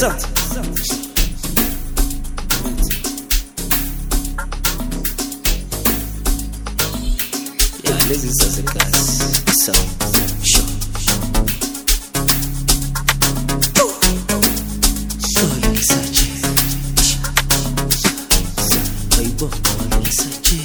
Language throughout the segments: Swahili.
Lezi zazegazi so sure Sachi Aibo Sachi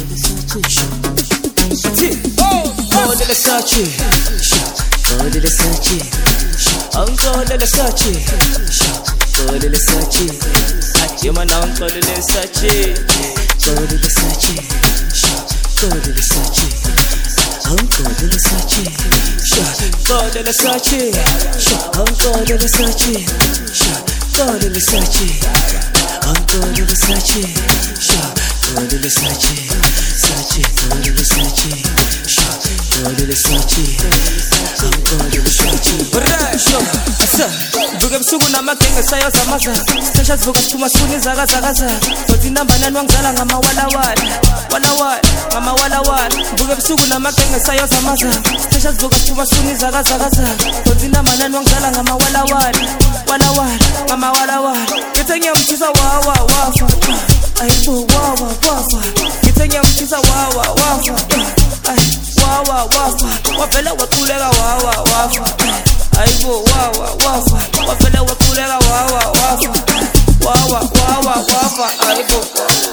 Oh dele Sachi Oh dele Sachi Uncle dele Sachi Oh dele Sachi Achima na uncle dele Sachi Oh dele Sachi Oh dele Sachi Uncle dele Sachi God dele Sachi Uncle dele Sachi God dele Sachi Uncle dele Sachi God dele Sachi Sachi God dele Sachi God dele Sachi Uncle dele Sachi Rasho asa buke busuku namagenga sayoza maza sesha zivuka siphuma sifuna izakazakaza zothi inambanani wangizala ngamawalawala walawala ngamawalawala buke busuku namagenga sayoza maza sesha zivuka siphuma sifuna izakazakaza zothi inambanani wangizala ngamawalawala walawala ngamawalawala ngithi ngiyamthisa wawa wafa ayibo wawa wafa ngithi ngiyamthisa wawa wafa wawa wafa wavela waquleka wawa wafa ayibo wawa wafa wavela waquleka wawa wafa wawa wafa ayibo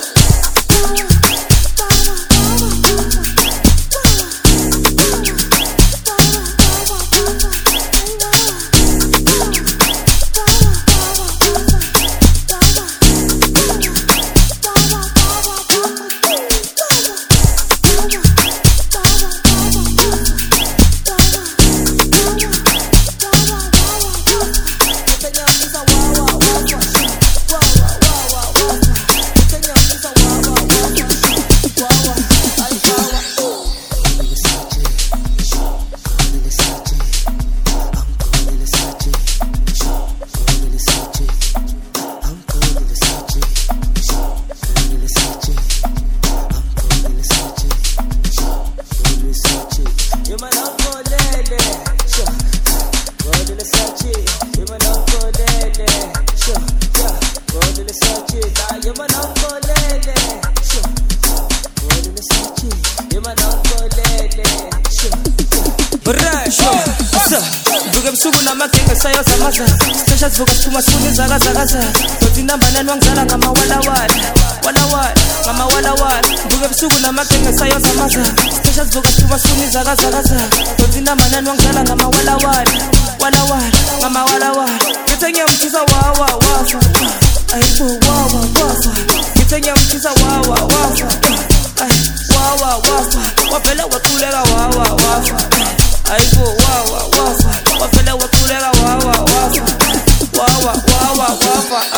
buke busuku namagenga sayoza maza sesha zivuka siphuma sifuna izakazakaza zothi inambanani wangizala ngamawalawala walawala ngamawalawala buke busuku namagenga sayoza maza sesha zivuka siphuma sifuna izakazakaza zothi inambanani wangizala ngamawalawala walawala ngamawalawala ngithi ngiyamthisa wawa wafa ayibo wawa wafa ngithi ngiyamthisa wawa wafa wawa wafa wavela waquleka wawa wafa ayibo wawa wafa wavela waquleka wawa wafa wawa wafa